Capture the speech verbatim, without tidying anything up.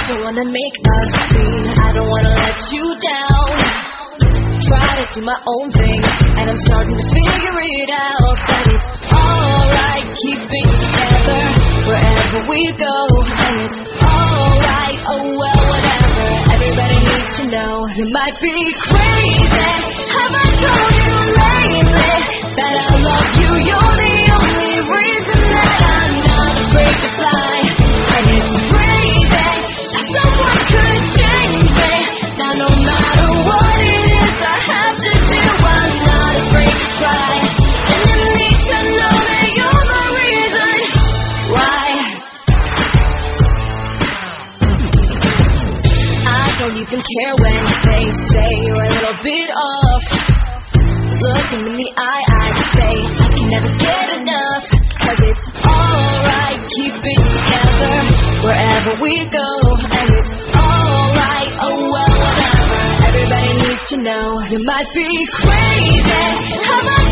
don't wanna make a scene, I don't wanna let you down. Try to do my own thing, and I'm starting to figure it out. That it's alright, keep it together wherever we go. And it's alright, oh well, whatever. Everybody needs to know you might be crazy. Have I told you lately that I love you? You're the only reason that I'm not afraid to fly. And it's crazy, someone could change me. Now no matter what it is I have to do, I'm not afraid to try. And you need to know that you're the reason why. I don't even care when they say you're a little bit off. Look them in the eye, I say I can never get enough. Cause it's alright, keep it together wherever we go. And it's alright, oh well, whatever. Everybody needs to know you might be crazy. How about